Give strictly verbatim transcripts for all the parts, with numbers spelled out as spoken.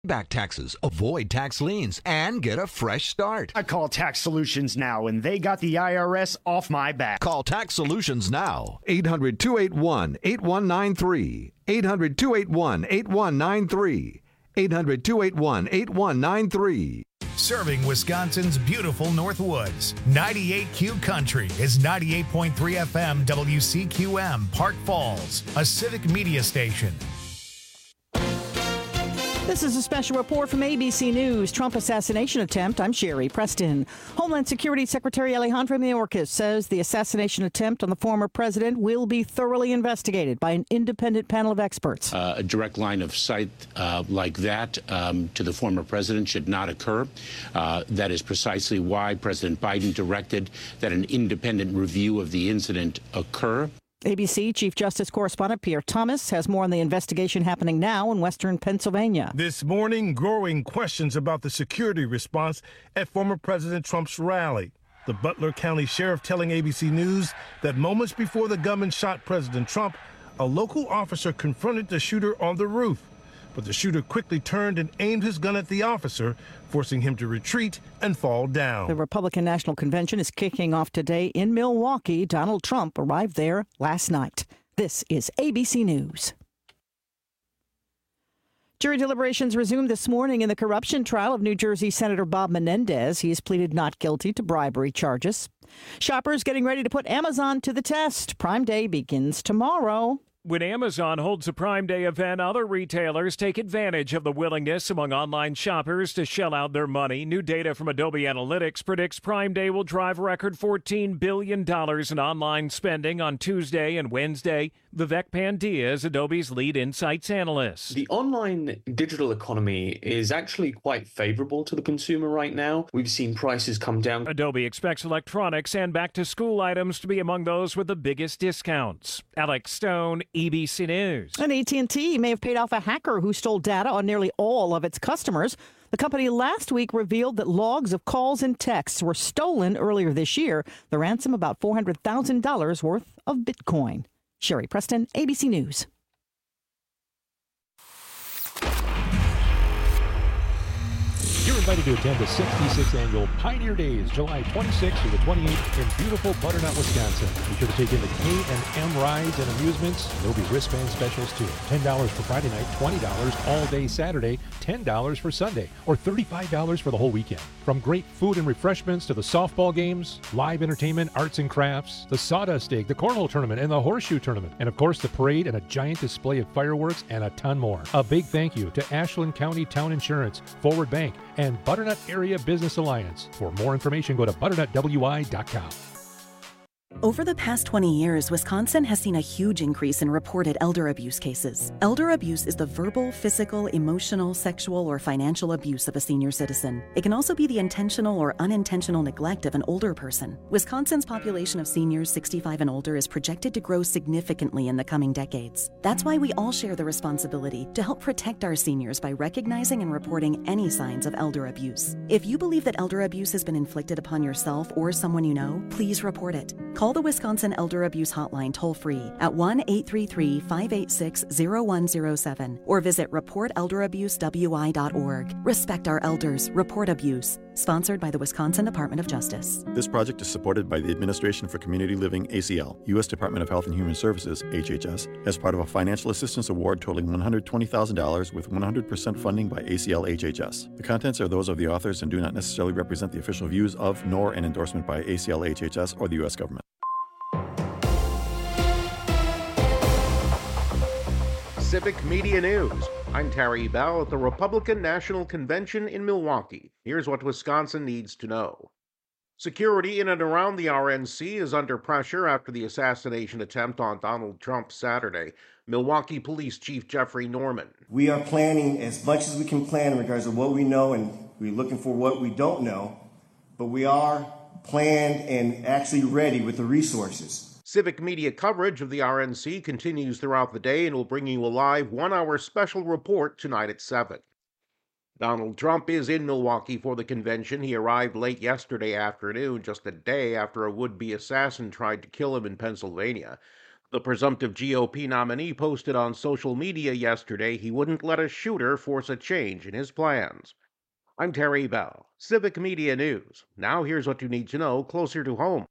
Back taxes, avoid tax liens, and get a fresh start. I call Tax Solutions now, and they got the I R S off my back. Call Tax Solutions now. eight hundred, two eight one, eight one nine three. eight hundred, two eight one, eight one nine three. eight hundred, two eight one, eight one nine three. Serving Wisconsin's beautiful Northwoods. ninety-eight Q Country is ninety-eight point three F M W C Q M, Park Falls, a civic media station. This is a special report from A B C News. Trump assassination attempt. I'm Sherry Preston. Homeland Security Secretary Alejandro Mayorkas says the assassination attempt on the former president will be thoroughly investigated by an independent panel of experts. Uh, a direct line of sight uh, like that um, to the former president should not occur. Uh, that is precisely why President Biden directed that an independent review of the incident occur. A B C Chief Justice Correspondent Pierre Thomas has more on the investigation happening now in western Pennsylvania. This morning, growing questions about the security response at former President Trump's rally. The Butler County Sheriff telling A B C News that moments before the gunman shot President Trump, a local officer confronted the shooter on the roof. But the shooter quickly turned and aimed his gun at the officer, forcing him to retreat and fall down. The Republican National Convention is kicking off today in Milwaukee. Donald Trump arrived there last night. This is A B C News. Jury deliberations resumed this morning in the corruption trial of New Jersey Senator Bob Menendez. He has pleaded not guilty to bribery charges. Shoppers getting ready to put Amazon to the test. Prime Day begins tomorrow. When Amazon holds a Prime Day event, other retailers take advantage of the willingness among online shoppers to shell out their money. New data from Adobe Analytics predicts Prime Day will drive a record fourteen billion dollars in online spending on Tuesday and Wednesday. Vivek Pandya is Adobe's lead insights analyst. The online digital economy is actually quite favorable to the consumer right now. We've seen prices come down. Adobe expects electronics and back-to-school items to be among those with the biggest discounts. Alex Stone, A B C News. And A T and T may have paid off a hacker who stole data on nearly all of its customers. The company last week revealed that logs of calls and texts were stolen earlier this year. The ransom about four hundred thousand dollars worth of Bitcoin. Sherry Preston, A B C News. You're invited to attend the sixty-sixth Annual Pioneer Days, July twenty-sixth through the twenty-eighth in beautiful Butternut, Wisconsin. Be sure to take in the K and M rides and amusements. There'll be wristband specials too. ten dollars for Friday night, twenty dollars all day Saturday, ten dollars for Sunday, or thirty-five dollars for the whole weekend. From great food and refreshments to the softball games, live entertainment, arts and crafts, the sawdust dig, the cornhole tournament, and the horseshoe tournament. And of course, the parade and a giant display of fireworks and a ton more. A big thank you to Ashland County Town Insurance, Forward Bank, and Butternut Area Business Alliance. For more information, go to butternut w i dot com. Over the past twenty years, Wisconsin has seen a huge increase in reported elder abuse cases. Elder abuse is the verbal, physical, emotional, sexual, or financial abuse of a senior citizen. It can also be the intentional or unintentional neglect of an older person. Wisconsin's population of seniors sixty-five and older is projected to grow significantly in the coming decades. That's why we all share the responsibility to help protect our seniors by recognizing and reporting any signs of elder abuse. If you believe that elder abuse has been inflicted upon yourself or someone you know, please report it. Call the Wisconsin Elder Abuse Hotline toll-free at one eight three three, five eight six, zero one zero seven or visit report elder abuse w i dot org. Respect our elders. Report abuse. Sponsored by the Wisconsin Department of Justice. This project is supported by the Administration for Community Living, A C L, U S Department of Health and Human Services, H H S, as part of a financial assistance award totaling one hundred twenty thousand dollars with one hundred percent funding by A C L H H S. The contents are those of the authors and do not necessarily represent the official views of, nor an endorsement by A C L H H S or the U S government. Civic Media News. I'm Terry Bell at the Republican National Convention in Milwaukee. Here's what Wisconsin needs to know. Security in and around the R N C is under pressure after the assassination attempt on Donald Trump Saturday. Milwaukee Police Chief Jeffrey Norman. We are planning as much as we can plan in regards to what we know, and we're looking for what we don't know, but we are planned and actually ready with the resources. Civic media coverage of the R N C continues throughout the day and will bring you a live one-hour special report tonight at seven. Donald Trump is in Milwaukee for the convention. He arrived late yesterday afternoon, just a day after a would-be assassin tried to kill him in Pennsylvania. The presumptive G O P nominee posted on social media yesterday he wouldn't let a shooter force a change in his plans. I'm Terry Bell, Civic Media News. Now here's what you need to know closer to home.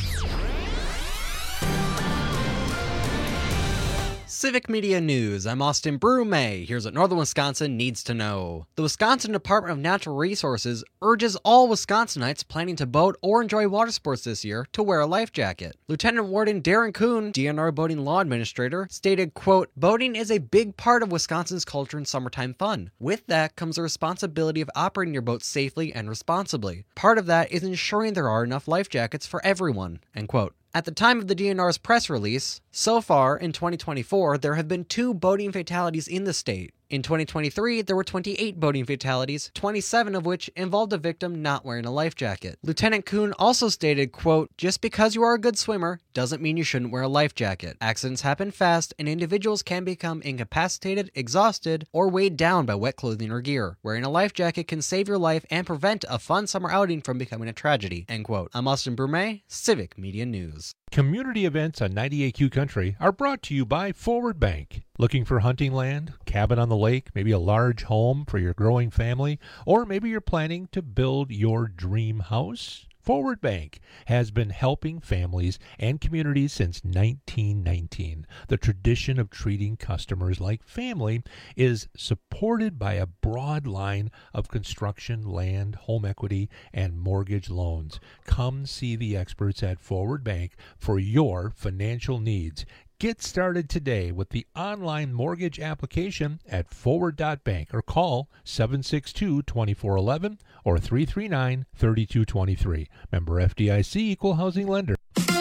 Civic Media News, I'm Austin Brume. Here's what Northern Wisconsin needs to know. The Wisconsin Department of Natural Resources urges all Wisconsinites planning to boat or enjoy water sports this year to wear a life jacket. Lieutenant Warden Darren Kuhn, D N R Boating Law Administrator, stated, quote, "Boating is a big part of Wisconsin's culture and summertime fun. With that comes the responsibility of operating your boat safely and responsibly. Part of that is ensuring there are enough life jackets for everyone," end quote. At the time of the D N R's press release, so far in twenty twenty-four, there have been two boating fatalities in the state. In twenty twenty-three, there were twenty-eight boating fatalities, twenty-seven of which involved a victim not wearing a life jacket. Lieutenant Kuhn also stated, quote, "Just because you are a good swimmer doesn't mean you shouldn't wear a life jacket. Accidents happen fast, and individuals can become incapacitated, exhausted, or weighed down by wet clothing or gear. Wearing a life jacket can save your life and prevent a fun summer outing from becoming a tragedy," end quote. I'm Austin Brume, Civic Media News. Community events on ninety-eight Q Country are brought to you by Forward Bank. Looking for hunting land, cabin on the lake, maybe a large home for your growing family, or maybe you're planning to build your dream house? Forward Bank has been helping families and communities since nineteen nineteen. The tradition of treating customers like family is supported by a broad line of construction, land, home equity, and mortgage loans. Come see the experts at Forward Bank for your financial needs. Get started today with the online mortgage application at forward dot bank or call seven six two, two four one one or three three nine, three two two three. Member F D I C, Equal Housing Lender.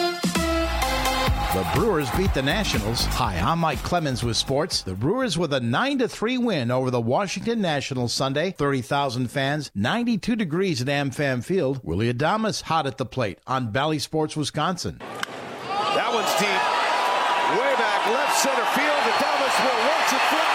The Brewers beat the Nationals. Hi, I'm Mike Clemens with sports. The Brewers with a nine to three win over the Washington Nationals Sunday. thirty thousand fans, ninety-two degrees at AmFam Field. Willie Adames hot at the plate on Bally Sports, Wisconsin. That one's deep. Way back left center field. Adames will watch it fly.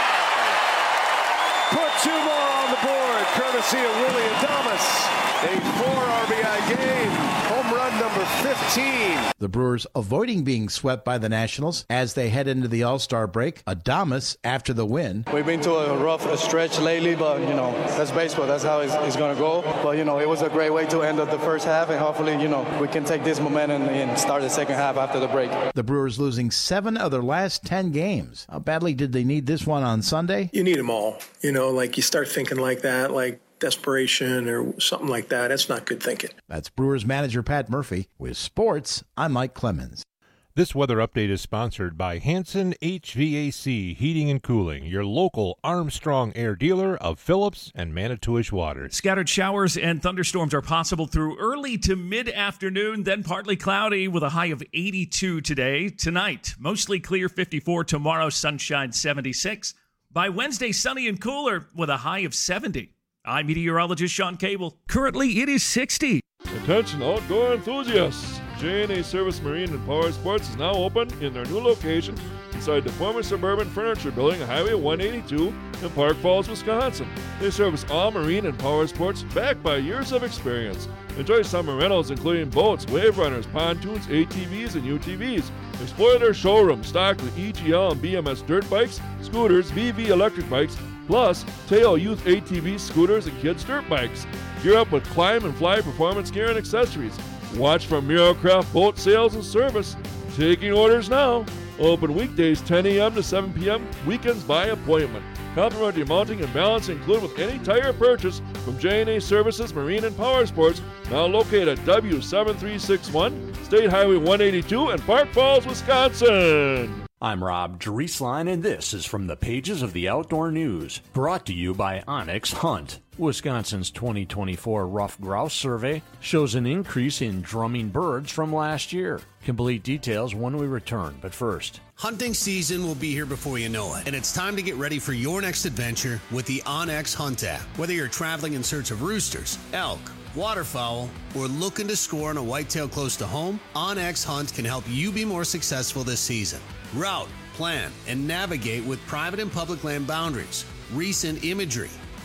Put two more on the board, courtesy of Willie Adames. A four R B I game. Home run number fifteen. The Brewers avoiding being swept by the Nationals as they head into the All-Star break. Adames after the win. We've been to a rough stretch lately, but, you know, that's baseball. That's how it's, it's going to go. But, you know, it was a great way to end up the first half, and hopefully, you know, we can take this momentum and start the second half after the break. The Brewers losing seven of their last ten games. How badly did they need this one on Sunday? You need them all. You know, like you start thinking like that, like desperation or something like that. That's not good thinking. That's Brewers manager Pat Murphy. With sports, I'm Mike Clemens. This weather update is sponsored by Hanson H V A C Heating and Cooling, your local Armstrong Air dealer of Phillips and Manitowish Water. Scattered showers and thunderstorms are possible through early to mid-afternoon, then partly cloudy with a high of eighty-two today. Tonight, mostly clear, fifty-four. Tomorrow, sunshine, seventy-six. By Wednesday, sunny and cooler with a high of seventy. I'm meteorologist Sean Cable. Currently, it is sixty. Attention outdoor enthusiasts. J and A Service Marine and Power Sports is now open in their new location inside the former Suburban Furniture Building on Highway one eighty-two in Park Falls, Wisconsin. They service all marine and power sports backed by years of experience. Enjoy summer rentals including boats, wave runners, pontoons, A T Vs, and U T Vs. Explore their showroom stocked with E G L and B M S dirt bikes, scooters, V V electric bikes, plus Tail Youth A T Vs, scooters, and kids' dirt bikes. Gear up with Climb and Fly performance gear and accessories. Watch for Miracraft boat sales and service. Taking orders now. Open weekdays ten a.m. to seven p.m., weekends by appointment. Complimentary mounting and balancing included with any tire purchase from J and A Services Marine and Power Sports, now located at W seven three six one, State Highway one eighty-two in Park Falls, Wisconsin. I'm Rob Drieslein, and this is from the pages of the Outdoor News, brought to you by Onyx Hunt. Wisconsin's twenty twenty-four Rough Grouse Survey shows an increase in drumming birds from last year. Complete details when we return, but first. Hunting season will be here before you know it, and it's time to get ready for your next adventure with the OnX Hunt app. Whether you're traveling in search of roosters, elk, waterfowl, or looking to score on a whitetail close to home, OnX Hunt can help you be more successful this season. Route, plan, and navigate with private and public land boundaries, recent imagery,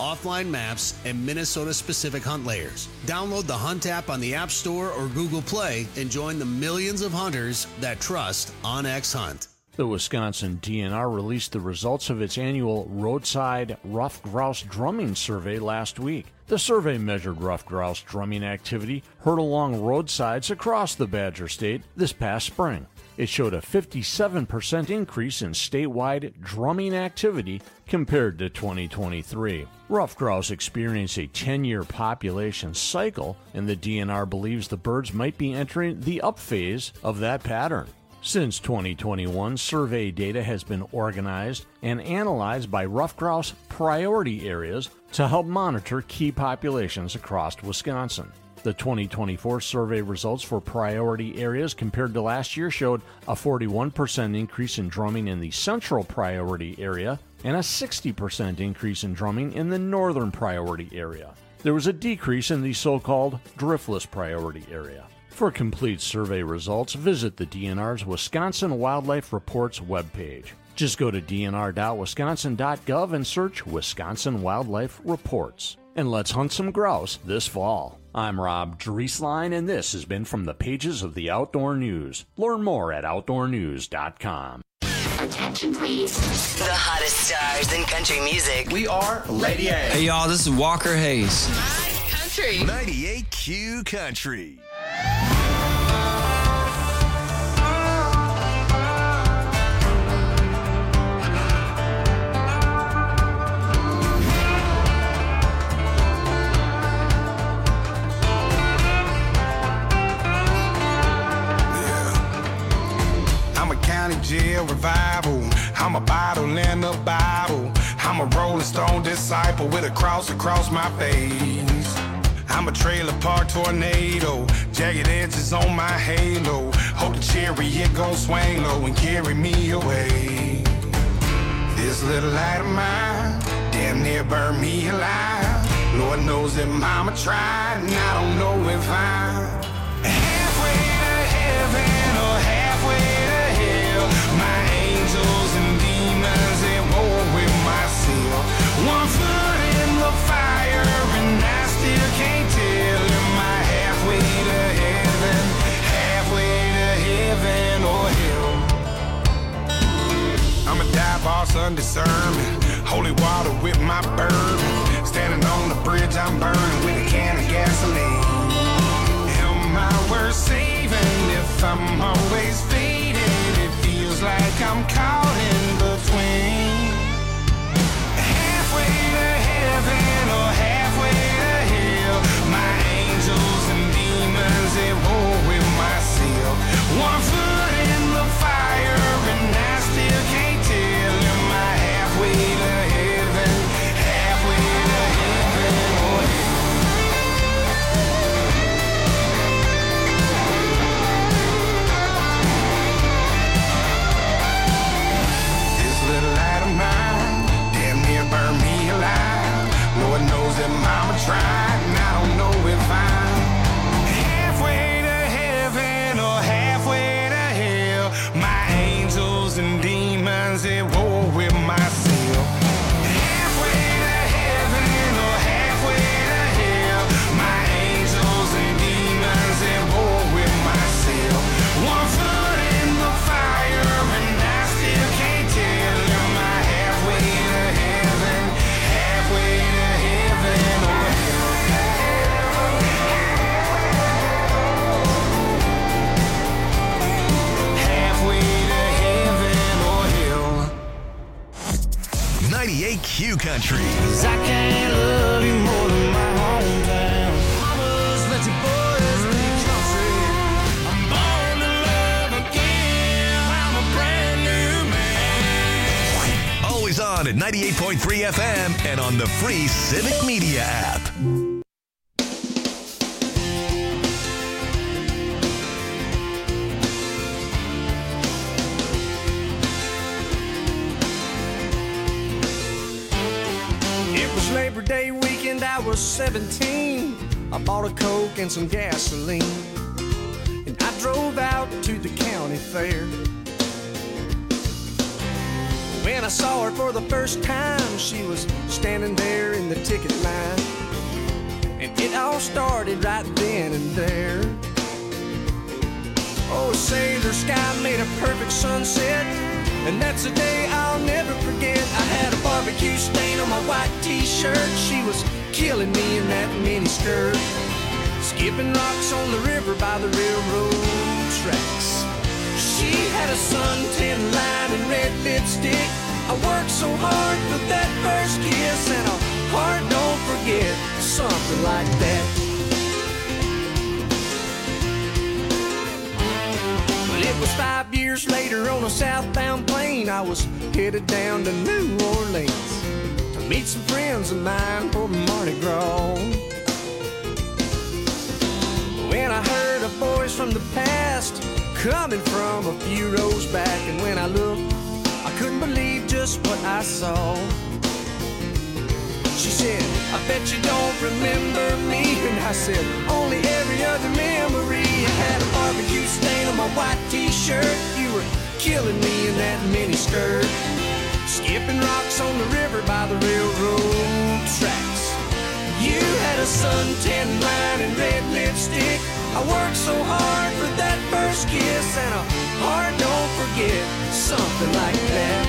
offline maps, and Minnesota-specific hunt layers. Download the Hunt app on the App Store or Google Play and join the millions of hunters that trust OnX Hunt. The Wisconsin D N R released the results of its annual Roadside Ruffed Grouse Drumming Survey last week. The survey measured ruffed grouse drumming activity heard along roadsides across the Badger State this past spring. It showed a fifty-seven percent increase in statewide drumming activity compared to twenty twenty-three. Ruffed grouse experience a ten-year population cycle, and the D N R believes the birds might be entering the up phase of that pattern. Since twenty twenty-one, survey data has been organized and analyzed by ruffed grouse priority areas to help monitor key populations across Wisconsin. The twenty twenty-four survey results for priority areas compared to last year showed a forty-one percent increase in drumming in the central priority area and a sixty percent increase in drumming in the northern priority area. There was a decrease in the so-called driftless priority area. For complete survey results, visit the D N R's Wisconsin Wildlife Reports webpage. Just go to d n r dot wisconsin dot gov and search Wisconsin Wildlife Reports. And let's hunt some grouse this fall. I'm Rob Drieslein, and this has been From the Pages of the Outdoor News. Learn more at outdoor news dot com. Attention, please. The hottest stars in country music. We are Lady A. Hey, y'all, this is Walker Hayes. Country. ninety-eight Q Country. Jail revival. I'm a bottle in the Bible. I'm a Rolling Stone disciple with a cross across my face. I'm a trailer park tornado, jagged edges on my halo. Hope the chariot gon' swing low and carry me away. This little light of mine damn near burned me alive. Lord knows that mama tried, and I don't know if I'm halfway to heaven or halfway to hell. My angels and demons at war with myself. One foot in the fire and I still can't tell. Am I halfway to heaven, halfway to heaven or hell? I'm a dive bar Sunday sermon, holy water with my bourbon. Standing on the bridge I'm burning with a can of gasoline. Am I worth saving if I'm always fading? It feels like I'm caught in between. Halfway to heaven or halfway to hell. My angels and demons at war with myself. One foot in the fire and I still can't tell. Am I halfway to heaven, halfway to heaven or hell? This little light of mine damn near burned me alive. Lord knows that mama tried, and I don't know if I'm halfway to heaven or halfway to hell. My angels and demons at war with myself. Halfway to heaven or halfway to hell. My angels and demons at war with myself. One foot in the fire and I still can't tell. Am I halfway to heaven, halfway to heaven or halfway to heaven or hell? ninety-eight Q Country. 'Cause I can't love you more than my hometown. Mamas, let your boys be country. I'm born to love again. I'm a brand new man. Always on at ninety-eight point three F M and on the free Civic Media app. It was Labor Day weekend, I was seventeen. I bought a Coke and some gasoline, and I drove out to the county fair. When I saw her for the first time, she was standing there in the ticket line. And it all started right then and there. Oh, say the sky made a perfect sunset, and that's a day I'll never forget. I had a barbecue stain on my white t-shirt. She was killing me in that mini skirt, skipping rocks on the river by the railroad tracks. She had a suntan line and red lipstick. I worked so hard for that first kiss, and a heart don't forget, something like that. Well, it was five years later on a southbound plane. I was headed down to New Orleans to meet some friends of mine for Mardi Gras. When I heard a voice from the past coming from a few rows back, and when I looked, I couldn't believe just what I saw. She said, I bet you don't remember me. And I said, only every other memory. I had a barbecue stain on my white t-shirt. You were killing me in that mini skirt, skipping rocks on the river by the railroad tracks. You had a suntan line and red lipstick. I worked so hard for that first kiss, and a heart don't forget, something like that.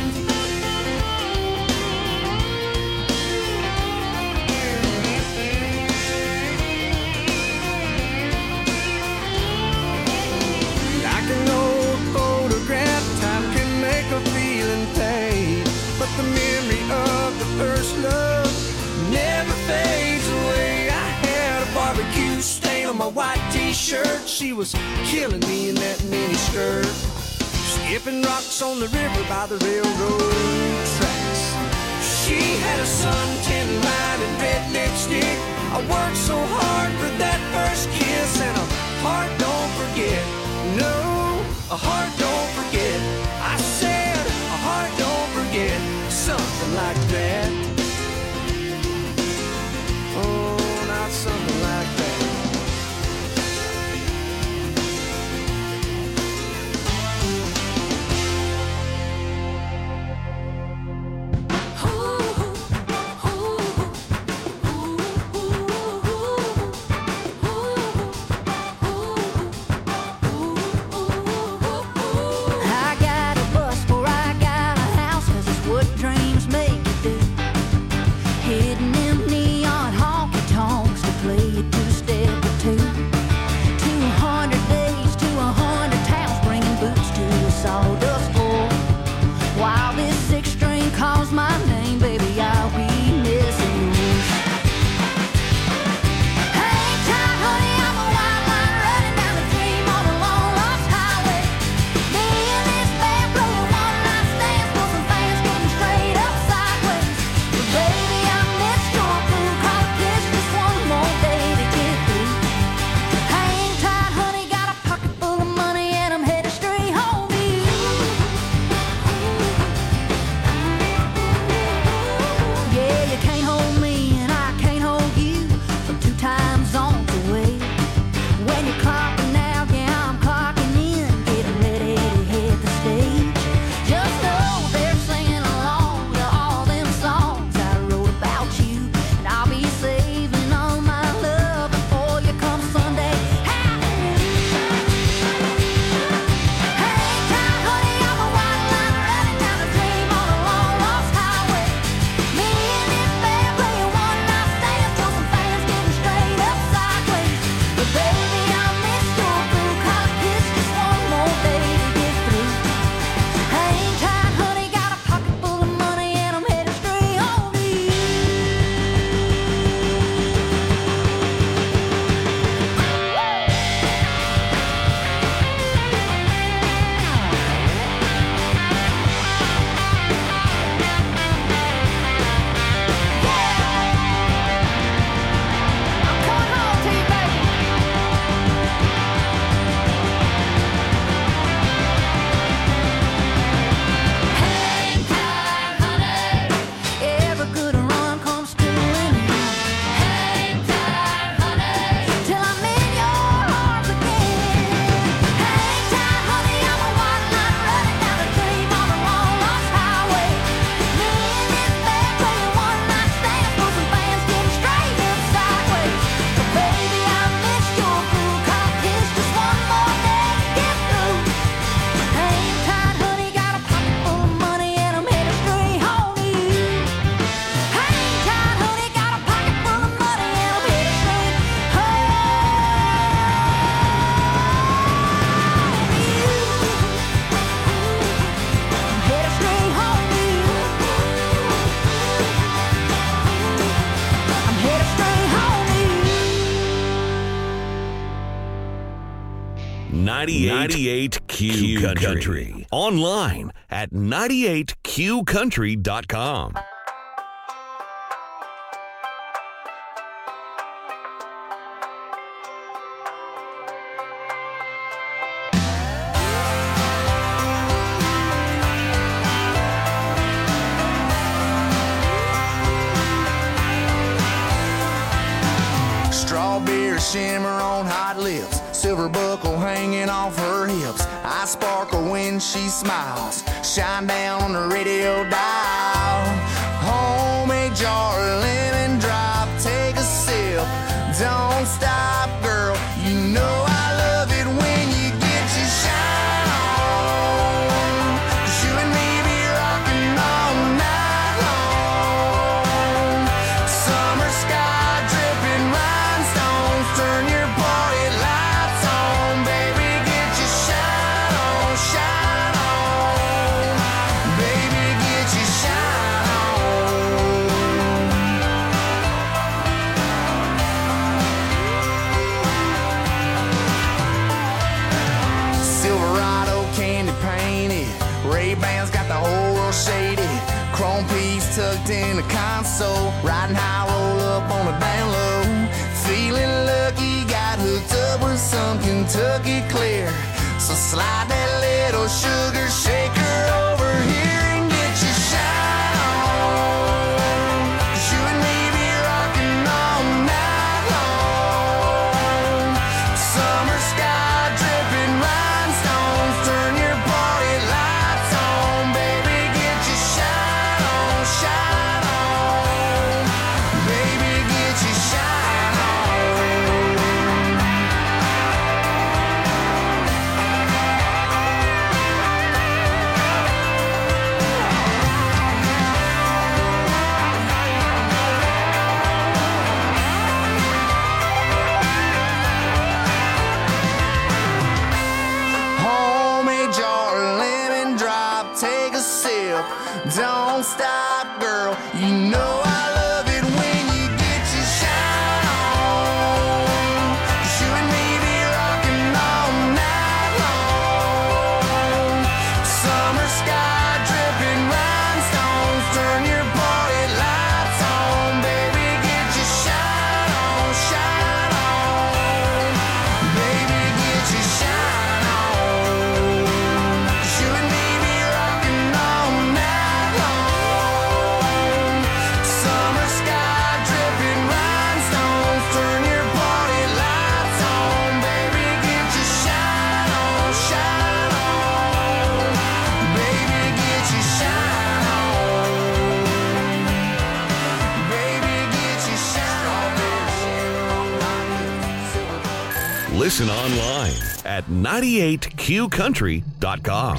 Like an old photograph, time can make a feeling fade, but the memory of the first love never fades away. I had a barbecue stain on my white t-shirt. She was killing me in that mini skirt, skipping rocks on the river by the railroad tracks. She had a suntan line and red lipstick. I worked so hard for that first kiss, and a heart don't forget. No, a heart don't forget. I said a heart don't forget, something like that. Oh, not something like that. ninety-eight Q Country. Online at ninety-eight q country dot com. Strawberry shimmer on hot lips, silver buckle hanging off her hips. I sparkle when she smiles, shine down on the radio dial. Homemade jar of lemon drop, take a sip, don't stop, girl. You know I love it when you get your shine on. 'Cause you and me be rocking all night long. Summer sky dripping rhinestones, turn your party lights on, baby. Get your shine on, shine on, baby. Get your shine on. Silverado candy painted, Ray-Bans got the whole world shaded. Chrome piece tucked in the console, riding high, roll up on the down low. Feeling lucky, got hooked up with some Kentucky Clear. So slide that little sugar shaker over here and get your shine on. 'Cause you and me be rocking all night long. Summer sky dripping rhinestones, turn your party lights on, baby. Get your shine on, shine on, baby. Get your shine on. Homemade jar of lemon drop, take a sip, don't stop, girl. You know I love it when you get your shine on. 'Cause you and me be rocking all night long. Summer sky dripping rhinestones, turn your party lights on, baby. Get your shine on, shine on, baby. Get your shine on. 'Cause you and me be rocking all night long. Summer sky dripping rhinestones, turn your party lights on, baby. Get your shine on, shine on, baby. Get your shine on, baby. Get your shine on. Listen online at ninety-eight q country dot com.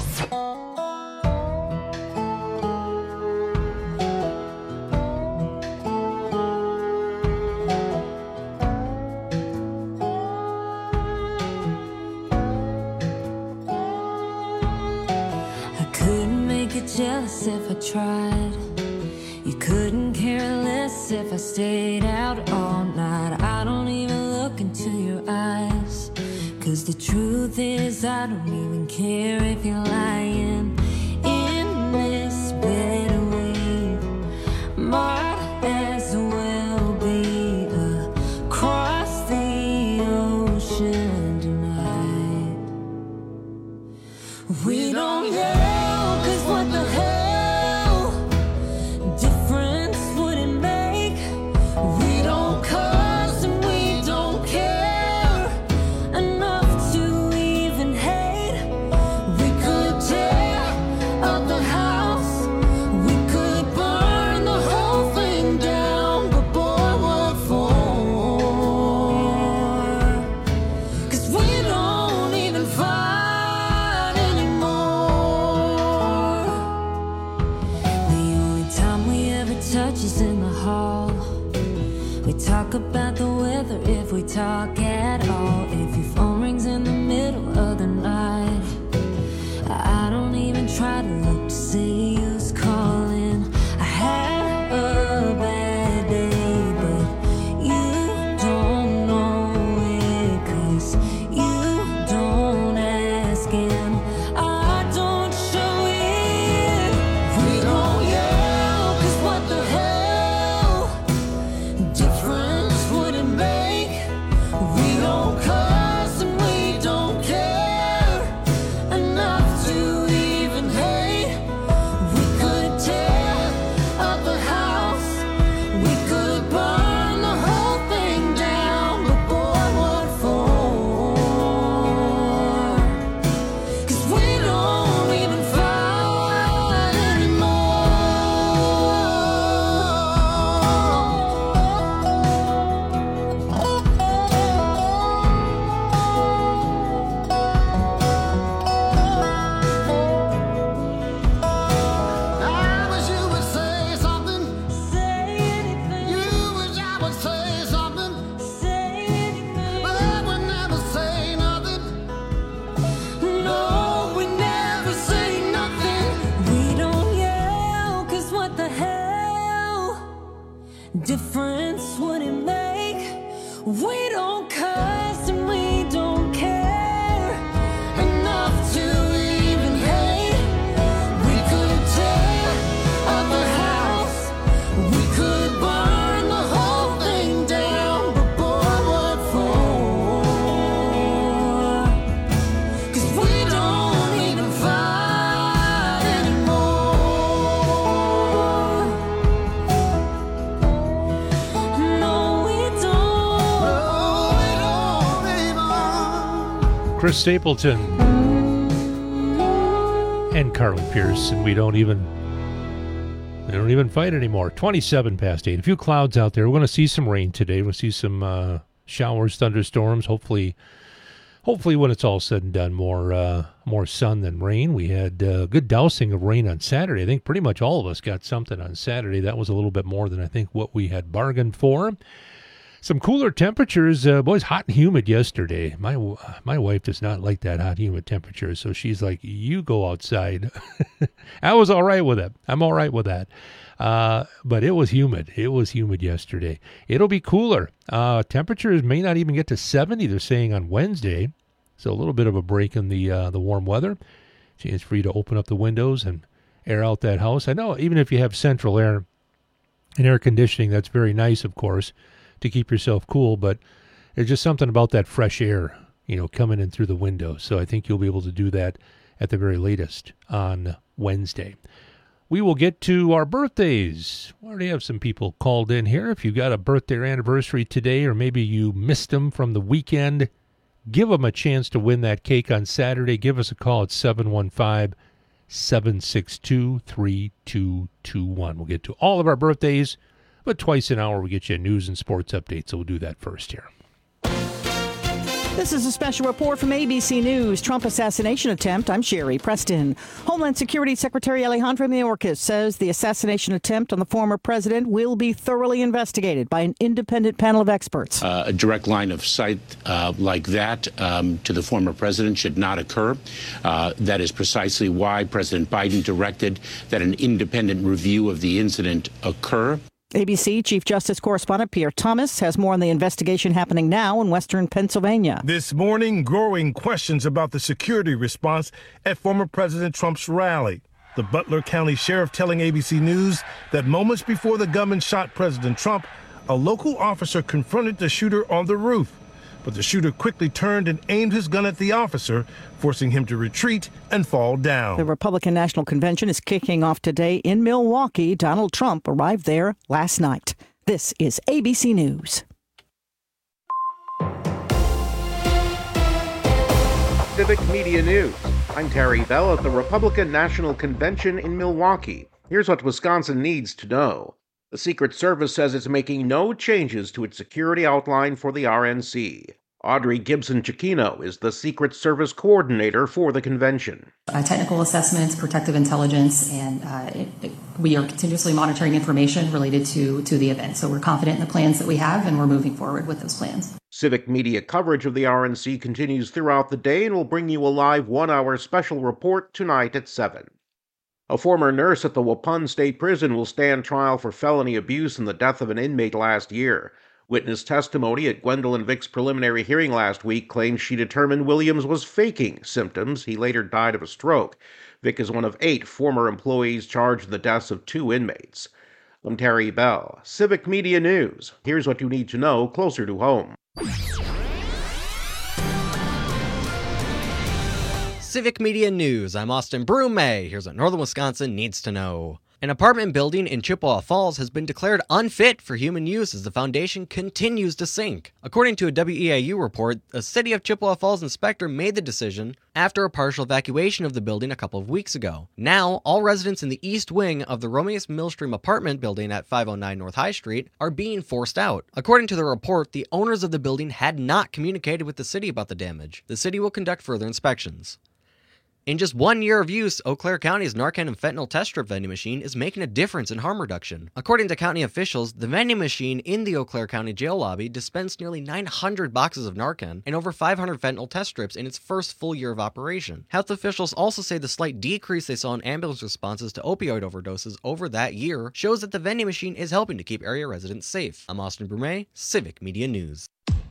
I couldn't make you jealous if I tried. You couldn't care less if I stayed out all night. I don't even look into your eyes, 'cause the truth is I don't even care if you're lying in this bed. We might as well be across the ocean tonight. We don't know, 'cause what the hell difference would it make? We don't cuss and we don't care enough to even hate. We could tear up the house, we could burn the whole thing down, but boy, what for? 'Cause we don't even fight anymore. The only time we ever touch is in the hall. We talk about the weather if we talk at all. If your phone rings in the middle of the night, I don't even try to look to see who's calling. I had a bad day, but you don't know it, 'cause you don't Chris Stapleton and Carly Pierce, and we don't even we don't even fight anymore. twenty-seven past eight. A few clouds out there. We're going to see some rain today. We'll see some uh, showers, thunderstorms. Hopefully, hopefully when it's all said and done, more uh, more sun than rain. We had uh, good dousing of rain on Saturday. I think pretty much all of us got something on Saturday. That was a little bit more than I think what we had bargained for. Some cooler temperatures. Uh, boys, hot and humid yesterday. My my wife does not like that hot, humid temperature, so she's like, you go outside. I was all right with it. I'm all right with that. Uh, but it was humid. It was humid yesterday. It'll be cooler. Uh, temperatures may not even get to seventy, they're saying, on Wednesday. So a little bit of a break in the uh, the warm weather. Chance for you to open up the windows and air out that house. I know even if you have central air and air conditioning, that's very nice, of course, to keep yourself cool, but there's just something about that fresh air, you know, coming in through the window. So I think you'll be able to do that at the very latest on Wednesday. We will get to our birthdays. We already have some people called in here. If you got a birthday or anniversary today, or maybe you missed them from the weekend, give them a chance to win that cake on Saturday. Give us a call at seven one five, seven six two, three two two one. We'll get to all of our birthdays, but twice an hour we get you a news and sports update, so we'll do that first here. This is a special report from A B C News. Trump assassination attempt. I'm Sherry Preston. Homeland Security Secretary Alejandro Mayorkas says the assassination attempt on the former president will be thoroughly investigated by an independent panel of experts. Uh, a direct line of sight uh, like that um, to the former president should not occur. Uh, that is precisely why President Biden directed that an independent review of the incident occur. A B C Chief Justice Correspondent Pierre Thomas has more on the investigation happening now in western Pennsylvania. This morning, growing questions about the security response at former President Trump's rally. The Butler County Sheriff telling A B C News that moments before the gunman shot President Trump, a local officer confronted the shooter on the roof. But the shooter quickly turned and aimed his gun at the officer, forcing him to retreat and fall down. The Republican National Convention is kicking off today in Milwaukee. Donald Trump arrived there last night. This is A B C News. Civic Media News. I'm Terry Bell at the Republican National Convention in Milwaukee. Here's what Wisconsin needs to know. The Secret Service says it's making no changes to its security outline for the R N C. Audrey Gibson-Cicchino is the Secret Service coordinator for the convention. Uh, technical assessments, protective intelligence, and uh, it, it, we are continuously monitoring information related to, to the event. So we're confident in the plans that we have, and we're moving forward with those plans. Civic media coverage of the R N C continues throughout the day, and we'll bring you a live one-hour special report tonight at seven. A former nurse at the Waupun State Prison will stand trial for felony abuse in the death of an inmate last year. Witness testimony at Gwendolyn Vick's preliminary hearing last week claims she determined Williams was faking symptoms. He later died of a stroke. Vick is one of eight former employees charged in the deaths of two inmates. I'm Terry Bell, Civic Media News. Here's what you need to know closer to home. Civic Media News. I'm Austin Brume. Here's what Northern Wisconsin needs to know. An apartment building in Chippewa Falls has been declared unfit for human use as the foundation continues to sink. According to a W E I U report, a City of Chippewa Falls inspector made the decision after a partial evacuation of the building a couple of weeks ago. Now, all residents in the east wing of the Romeus Millstream apartment building at five oh nine North High Street are being forced out. According to the report, the owners of the building had not communicated with the city about the damage. The city will conduct further inspections. In just one year of use, Eau Claire County's Narcan and fentanyl test strip vending machine is making a difference in harm reduction. According to county officials, the vending machine in the Eau Claire County jail lobby dispensed nearly nine hundred boxes of Narcan and over five hundred fentanyl test strips in its first full year of operation. Health officials also say the slight decrease they saw in ambulance responses to opioid overdoses over that year shows that the vending machine is helping to keep area residents safe. I'm Austin Brume, Civic Media News.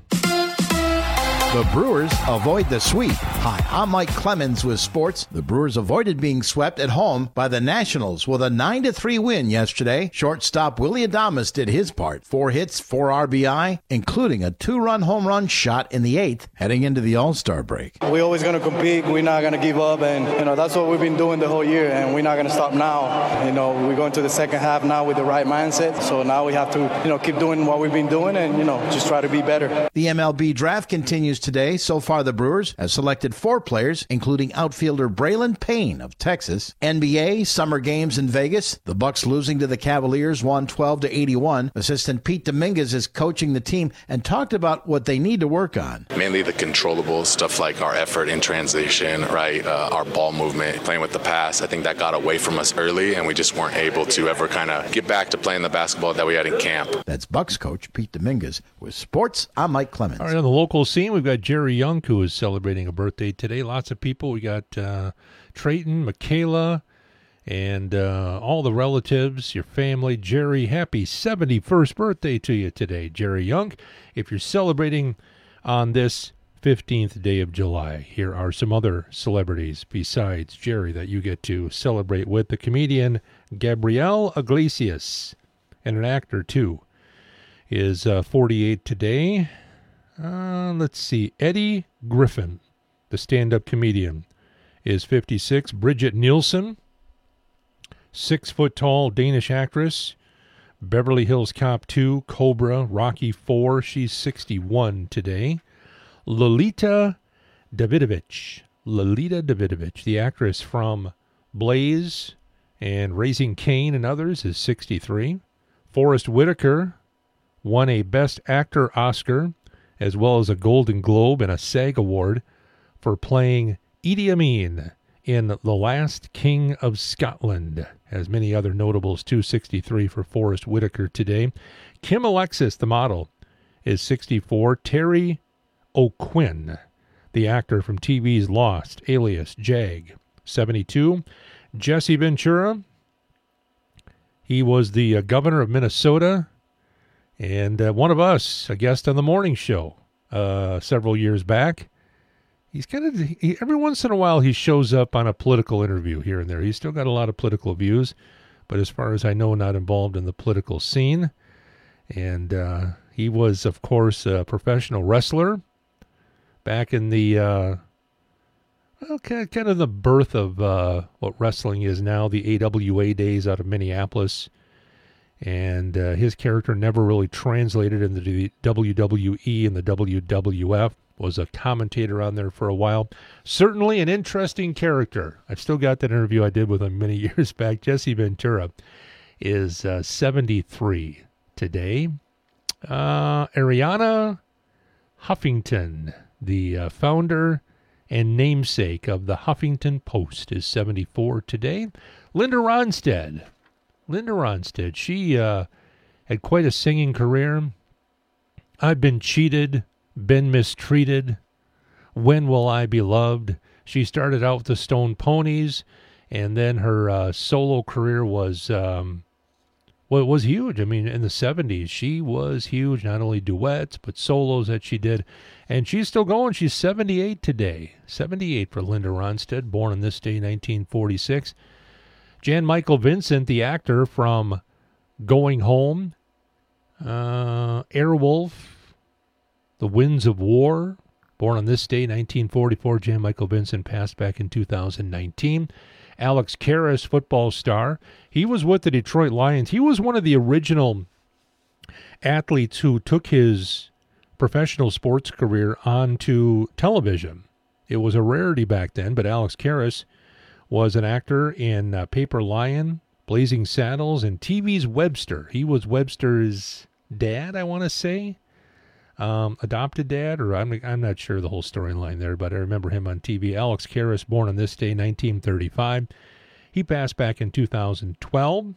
The Brewers avoid the sweep. Hi, I'm Mike Clemens with sports. The Brewers avoided being swept at home by the Nationals with a nine to three win yesterday. Shortstop Willie Adames did his part. Four hits, four R B I, including a two-run home run shot in the eighth heading into the All-Star break. We're always going to compete. We're not going to give up, and you know that's what we've been doing the whole year, and we're not going to stop now. You know, we're going to the second half now with the right mindset, so now we have to, you know, keep doing what we've been doing and, you know, just try to be better. The M L B draft continues today. So far, the Brewers have selected four players, including outfielder Braylon Payne of Texas. N B A summer games in Vegas. The Bucks losing to the Cavaliers, one twelve to eighty-one. Assistant Pete Dominguez is coaching the team and talked about what they need to work on. Mainly the controllable stuff like our effort in transition, right? Uh, our ball movement, playing with the pass. I think that got away from us early, and we just weren't able to ever kind of get back to playing the basketball that we had in camp. That's Bucks coach Pete Dominguez. With sports, I'm Mike Clemens. All right, on the local scene, we've got Jerry Young, who is celebrating a birthday today. Lots of people. We got uh, Trayton, Michaela, and uh, all the relatives, your family. Jerry, happy seventy-first birthday to you today, Jerry Young. If you're celebrating on this fifteenth day of July, here are some other celebrities besides Jerry that you get to celebrate with. The comedian Gabriel Iglesias, and an actor, too, is uh, forty-eight today. Uh, let's see. Eddie Griffin, the stand-up comedian, is fifty-six. Bridget Nielsen, six-foot-tall Danish actress. Beverly Hills Cop two, Cobra, Rocky four. She's sixty-one today. Lolita Davidovich. Lolita Davidovich, the actress from Blaze and Raising Cain and others, is sixty-three. Forrest Whitaker won a Best Actor Oscar, as well as a Golden Globe and a SAG Award for playing Idi Amin in The Last King of Scotland. Has many other notables, too. sixty-three for Forrest Whitaker today. Kim Alexis, the model, is sixty-four. Terry O'Quinn, the actor from T V's Lost, Alias, Jag, seventy-two. Jesse Ventura, he was the uh, governor of Minnesota, and uh, one of us, a guest on the morning show uh, several years back. He's kind of, he, every once in a while he shows up on a political interview here and there. He's still got a lot of political views, but as far as I know, not involved in the political scene. And uh, he was, of course, a professional wrestler back in the, uh, well, kind of the birth of uh, what wrestling is now, the A W A days out of Minneapolis. And uh, his character never really translated into the W W E and the W W F. Was a commentator on there for a while. Certainly an interesting character. I've still got that interview I did with him many years back. Jesse Ventura is uh, seventy-three today. Uh, Ariana Huffington, the uh, founder and namesake of the Huffington Post, is seventy-four today. Linda Ronstadt. Linda Ronstadt, she uh, had quite a singing career. I've Been Cheated, Been Mistreated, When Will I Be Loved? She started out with the Stone Ponies, and then her uh, solo career was, um, well, it was huge. I mean, in the seventies, she was huge, not only duets, but solos that she did. And she's still going. She's seventy-eight today. seventy-eight for Linda Ronstadt, born on this day, nineteen forty-six. Jan Michael Vincent, the actor from Going Home, uh, Airwolf, The Winds of War, born on this day, nineteen forty-four. Jan Michael Vincent passed back in two thousand nineteen. Alex Karras, football star. He was with the Detroit Lions. He was one of the original athletes who took his professional sports career onto television. It was a rarity back then, but Alex Karras was an actor in uh, Paper Lion, Blazing Saddles, and T V's Webster. He was Webster's dad, I want to say. Um, adopted dad, or I'm I'm not sure the whole storyline there, but I remember him on T V. Alex Karras, born on this day, nineteen thirty-five. He passed back in two thousand twelve.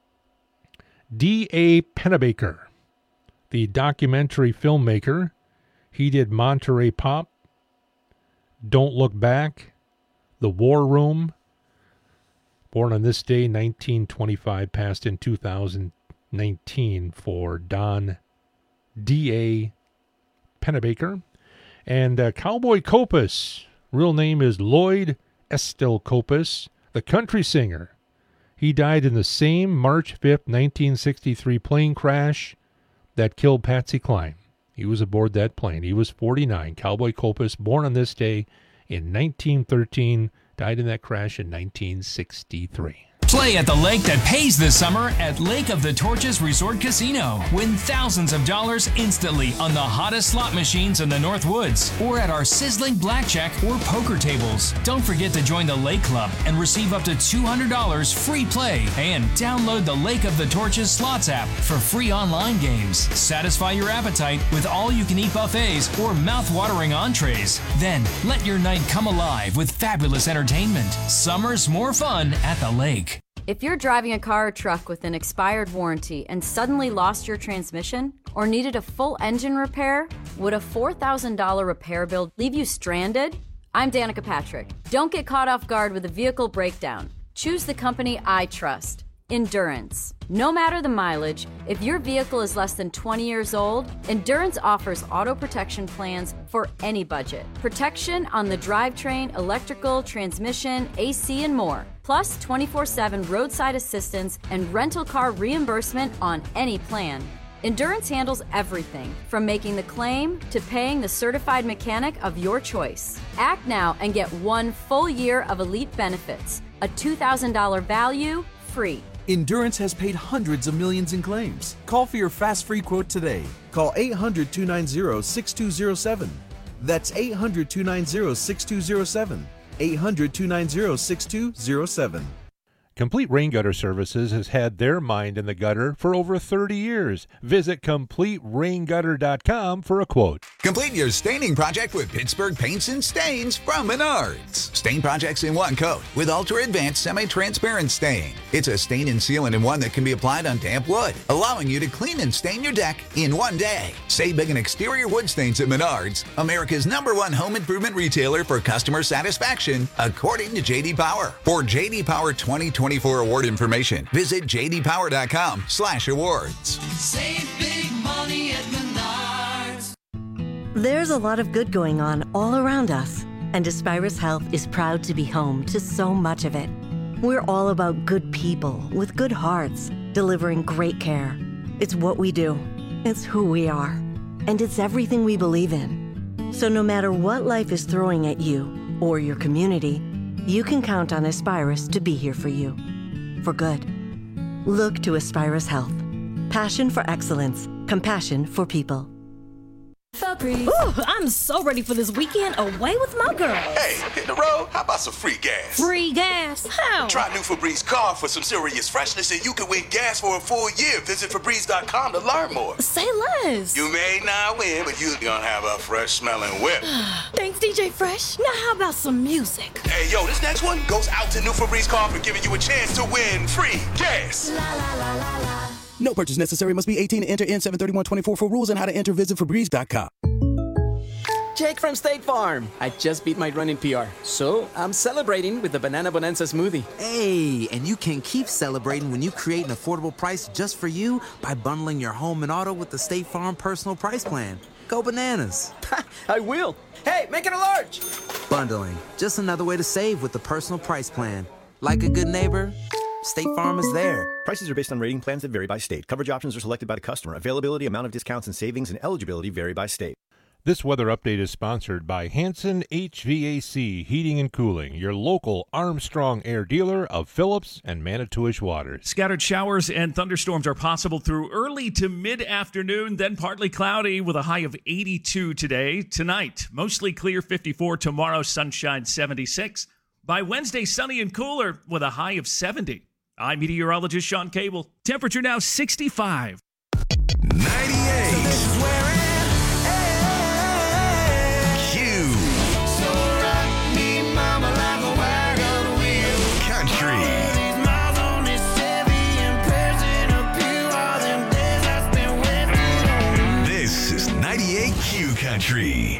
D A Pennebaker, the documentary filmmaker. He did Monterey Pop, Don't Look Back, The War Room. Born on this day, nineteen twenty-five, passed in two thousand nineteen for Don D A Pennebaker. And uh, Cowboy Copas, real name is Lloyd Estelle Copas, the country singer. He died in the same March fifth, nineteen sixty-three plane crash that killed Patsy Cline. He was aboard that plane. He was forty-nine. Cowboy Copas, born on this day in nineteen thirteen, died in that crash in nineteen sixty-three. Play at the lake that pays this summer at Lake of the Torches Resort Casino. Win thousands of dollars instantly on the hottest slot machines in the North Woods or at our sizzling blackjack or poker tables. Don't forget to join the Lake Club and receive up to two hundred dollars free play and download the Lake of the Torches Slots app for free online games. Satisfy your appetite with all-you-can-eat buffets or mouth-watering entrees. Then let your night come alive with fabulous entertainment. Summer's more fun at the lake. If you're driving a car or truck with an expired warranty and suddenly lost your transmission or needed a full engine repair, would a four thousand dollars repair bill leave you stranded? I'm Danica Patrick. Don't get caught off guard with a vehicle breakdown. Choose the company I trust, Endurance. No matter the mileage, if your vehicle is less than twenty years old, Endurance offers auto protection plans for any budget. Protection on the drivetrain, electrical, transmission, A C, and more. Plus twenty-four seven roadside assistance and rental car reimbursement on any plan. Endurance handles everything from making the claim to paying the certified mechanic of your choice. Act now and get one full year of elite benefits, a two thousand dollars value, free. Endurance has paid hundreds of millions in claims. Call for your fast free quote today. Call eight hundred, two nine zero, six two zero seven. That's eight hundred, two nine zero, six two zero seven. eight hundred, two nine zero, six two zero seven. Complete Rain Gutter Services has had their mind in the gutter for over thirty years. Visit complete rain gutter dot com for a quote. Complete your staining project with Pittsburgh Paints and Stains from Menards. Stain projects in one coat with ultra-advanced semi-transparent stain. It's a stain and sealant in one that can be applied on damp wood, allowing you to clean and stain your deck in one day. Save big on exterior wood stains at Menards, America's number one home improvement retailer for customer satisfaction, according to J D Power. For J D Power twenty twenty-four award information, visit j d power dot com slash awards. Save big money at Menards. There's a lot of good going on all around us, and Aspirus Health is proud to be home to so much of it. We're all about good people with good hearts, delivering great care. It's what we do, it's who we are, and it's everything we believe in. So no matter what life is throwing at you or your community, you can count on Aspirus to be here for you, for good. Look to Aspirus Health. Passion for excellence, compassion for people. Ooh, I'm so ready for this weekend away with my girls. Hey, hit the road? How about some free gas? Free gas? How? Try new Febreze car for some serious freshness and you can win gas for a full year. Visit Febreze dot com to learn more. Say less. You may not win, but you're gonna have a fresh smelling whip. Thanks, D J Fresh. Now how about some music? Hey, yo, this next one goes out to new Febreze car for giving you a chance to win free gas. La la la la la. No purchase necessary. Must be eighteen to enter in seven thirty-one twenty-four for rules and how to enter. Visit Febreze dot com. Jake from State Farm. I just beat my running P R, so I'm celebrating with the Banana Bonanza smoothie. Hey, and you can keep celebrating when you create an affordable price just for you by bundling your home and auto with the State Farm Personal Price Plan. Go bananas. I will. Hey, make it a large. Bundling, just another way to save with the Personal Price Plan. Like a good neighbor, State Farm is there. Prices are based on rating plans that vary by state. Coverage options are selected by the customer. Availability, amount of discounts and savings, and eligibility vary by state. This weather update is sponsored by Hanson H V A C Heating and Cooling, your local Armstrong Air dealer of Phillips and Manitowish Water. Scattered showers and thunderstorms are possible through early to mid-afternoon, then partly cloudy with a high of eighty-two today. Tonight, mostly clear, fifty-four. Tomorrow, sunshine, seventy-six. By Wednesday, sunny and cooler with a high of seventy. I'm meteorologist Sean Cable. Temperature now sixty-five. ninety-eight. Country.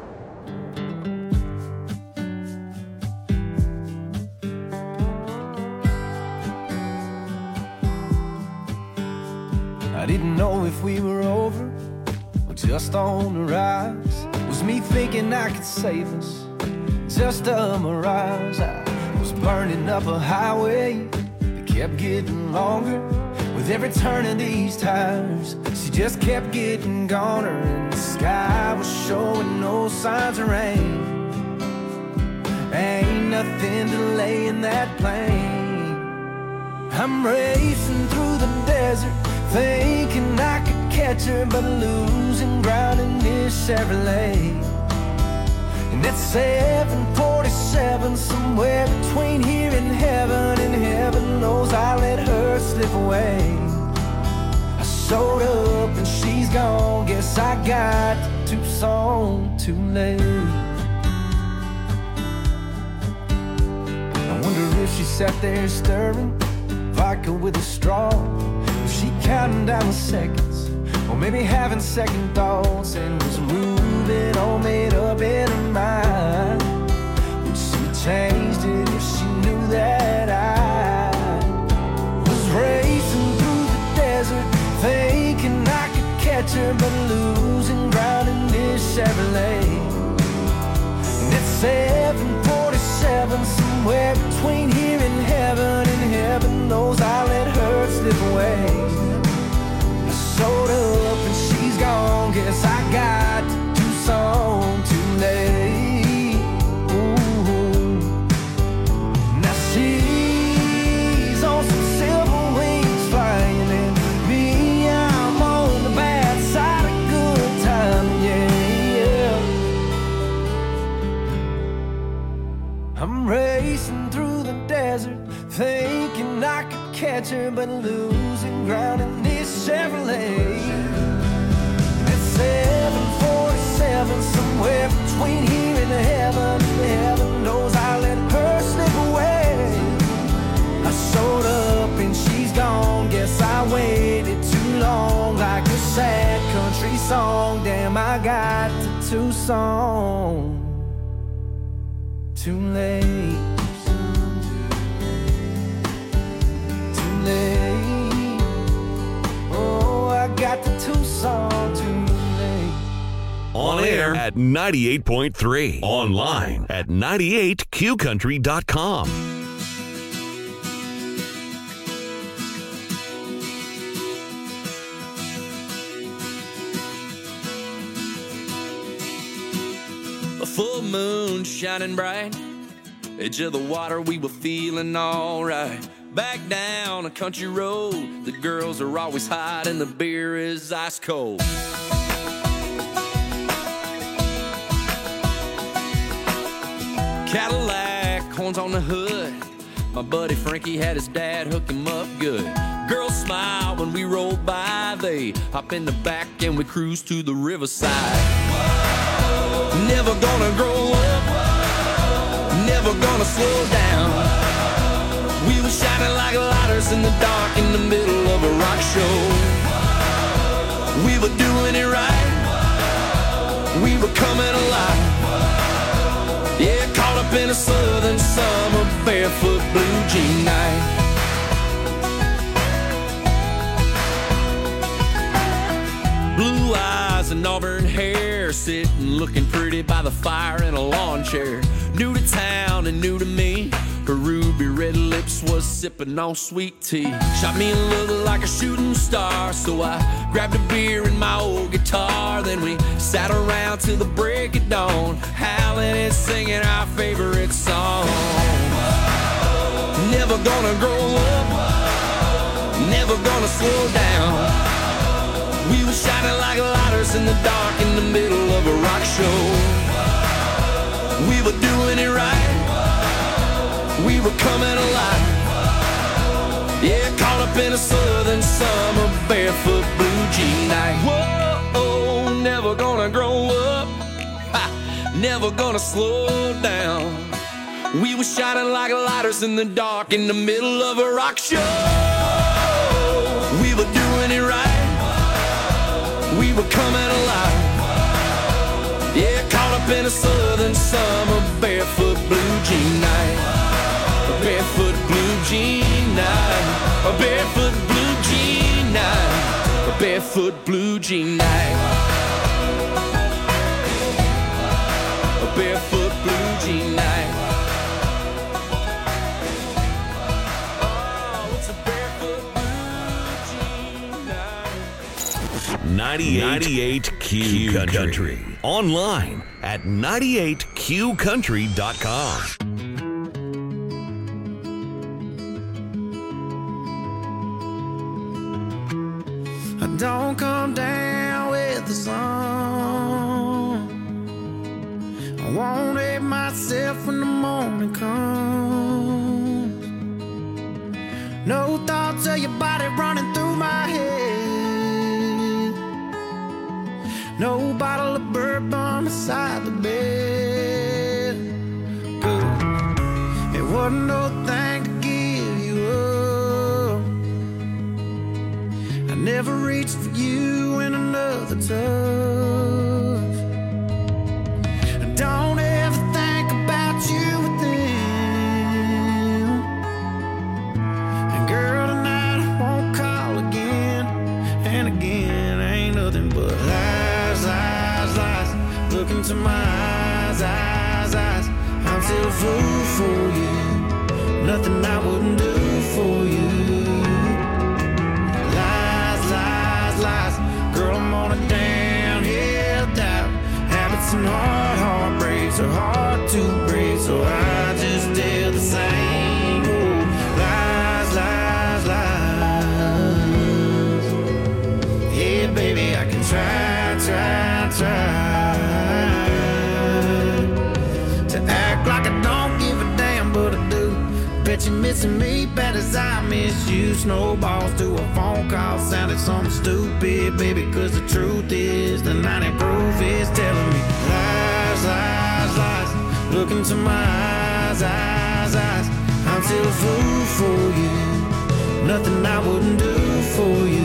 I didn't know if we were over or just on the rise. Was me thinking I could save us, just a mirage. I was burning up a highway that kept getting longer. With every turn of these tires, she just kept getting goner, and the sky was showing no signs of rain. Ain't nothing delaying that plane. I'm racing through the desert, thinking I could catch her, but losing ground in this Chevrolet. And it's seven forty-seven, somewhere between here and heaven, and heaven knows I let her slip away. I showed up and she's gone, guess I got to Tucson too late. I wonder if she sat there stirring vodka with a straw, if she counting down the seconds, or maybe having second thoughts, and was moving all made up in her mind. Would she changed it if she knew that I was racing through the desert, thinking I could catch her, but losing ground in this Chevrolet. And it's seven forty-seven, somewhere between here and heaven, and heaven knows I let her slip away. I showed up and she's gone, guess I got to Tucson too late. Ooh. Now she's on some silver wings flying, and me, I'm on the bad side of good time, yeah, yeah. I'm racing through the desert, thinking I could catch her, but losing ground in this Chevrolet. It's seven forty-seven, somewhere between here and heaven, and heaven knows I let her slip away. I showed up and she's gone, guess I waited too long, like a sad country song. Damn, I got to Tucson too late. Oh, I got the Tucson too late. On air at ninety-eight point three. Online at ninety-eight Q country dot com. A full moon shining bright, edge of the water, we were feeling all right. Back down a country road, the girls are always hot and the beer is ice cold. Cadillac, horns on the hood, my buddy Frankie had his dad hook him up good. Girls smile when we roll by, they hop in the back and we cruise to the riverside. Never gonna grow up, never gonna slow down. We were shining like lighters in the dark in the middle of a rock show. We were doing it right, we were coming alive. Yeah, caught up in a southern summer, barefoot blue jean night. Blue eyes and auburn hair, sitting looking pretty by the fire in a lawn chair. New to town and new to me, her ruby red lips was sipping on sweet tea. Shot me a look like a shooting star, so I grabbed a beer and my old guitar. Then we sat around till the break of dawn, howling and singing our favorite song. Never gonna grow up, never gonna slow down. We were shining like lighters in the dark in the middle of a rock show. We were doing it right, we were coming alive. Yeah, caught up in a southern summer, barefoot blue jean night. Whoa, never gonna grow up, ha, never gonna slow down. We were shining like lighters in the dark in the middle of a rock show. We were doing it right, we were coming alive. Yeah, caught up in a southern summer, barefoot blue jean night. A barefoot blue jean night. A barefoot blue jean night. A barefoot blue jean night. A barefoot blue jean night. Oh, it's a barefoot blue jean night. ninety-eight Q Country. Online at ninety-eight Q country dot com. don't come down with the sun. I won't hate myself when the morning comes. No thoughts of your body running through my head. No bottle of bourbon beside the bed. Good. It wasn't no thing to give you up. I never reached for you in another touch. I don't ever think about you with them. And girl, tonight I won't call again and again. Ain't nothing but lies, lies, lies. Look into my eyes, eyes, eyes. I'm still a fool for you. Nothing I wouldn't do for you. Lies, lies, lies. Girl, I'm on a downhill dive. Habits and hard heartbreaks are hard to break, so I just do the same. Oh, lies, lies, lies. Yeah, baby, I can try, try, try to act like I don't give a damn, but I do. Bet you're missing me bad as I miss you. Snowballs to a phone call sounded something stupid, baby, cause the truth is the ninety proof is telling me lies, lies, lies. Look into my eyes, eyes, eyes. I'm still a fool for you. Nothing I wouldn't do for you.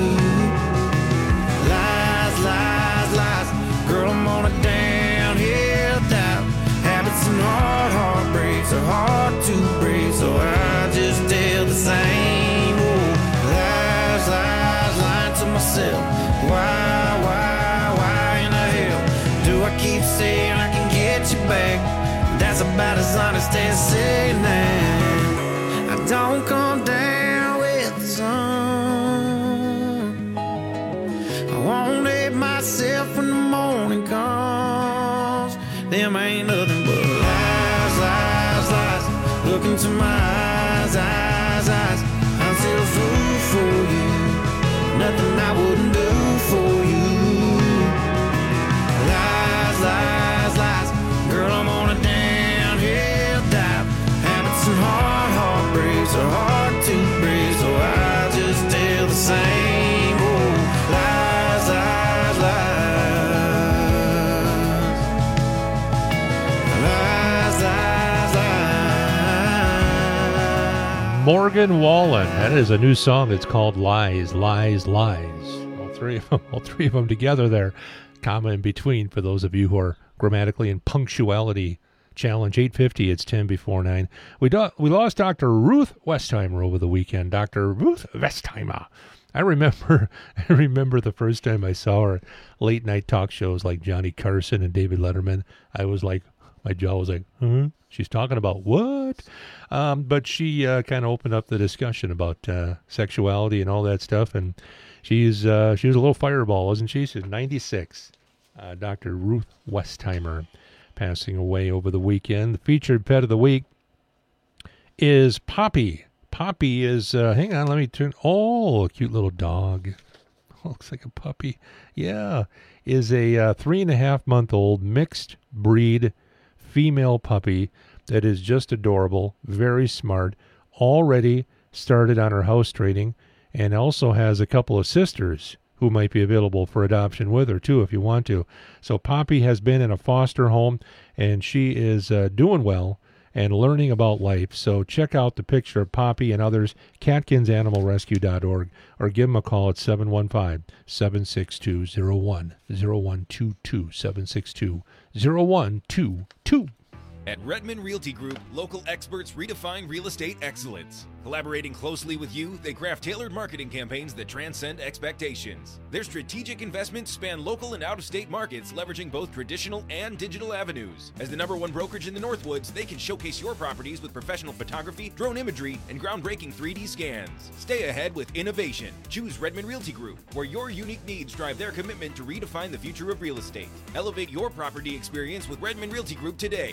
Lies, lies, lies. Girl, I'm on a downhill dive. Habits and hard heartbreaks are hard to break, so I just tell the same. Oh, lies, lies, lying to myself. Why, why, why in the hell do I keep saying I can get you back? That's about as honest as saying that I don't come down with the sun. I won't hate myself when the morning comes. Them ain't nothing but lies, lies, lies. Look into my eyes, eyes, eyes. I'm still a fool for you. Nothing I wouldn't do for you. Lies, lies, lies. Girl, I'm on a downhill dive. Habits and hard heartbreaks are hard to break, so I just tell the same. Oh, lies, lies, lies. Lies, lies, lies. Morgan Wallen. That is a new song. It's called Lies, Lies, Lies. All three of them, all three of them together there. Comma in between for those of you who are grammatically and punctuality challenge. eight fifty, it's ten before nine. We do, we lost Doctor Ruth Westheimer over the weekend. Doctor Ruth Westheimer. I remember I remember the first time I saw her at late night talk shows like Johnny Carson and David Letterman. I was like, my jaw was like, huh? She's talking about what? Um, but she uh, kind of opened up the discussion about uh, sexuality and all that stuff. And she's uh, she was a little fireball, wasn't she? She's ninety-six. Uh, Doctor Ruth Westheimer passing away over the weekend. The featured pet of the week is Poppy. Poppy is, uh, hang on, let me turn, oh, a cute little dog. Looks like a puppy. Yeah, is a uh, three and a half month old mixed breed female puppy that is just adorable, very smart, already started on her house training, and also has a couple of sisters who might be available for adoption with her, too, if you want to. So Poppy has been in a foster home, and she is uh, doing well and learning about life. So check out the picture of Poppy and others, Catkins Animal Rescue dot org, or give them a call at seven one five, seven six two, zero one zero one two two, seven six two, zero one two two. At Redmond Realty Group, local experts redefine real estate excellence. Collaborating closely with you, they craft tailored marketing campaigns that transcend expectations. Their strategic investments span local and out-of-state markets, leveraging both traditional and digital avenues. As the number one brokerage in the Northwoods, they can showcase your properties with professional photography, drone imagery, and groundbreaking three D scans. Stay ahead with innovation. Choose Redmond Realty Group, where your unique needs drive their commitment to redefine the future of real estate. Elevate your property experience with Redmond Realty Group today. Do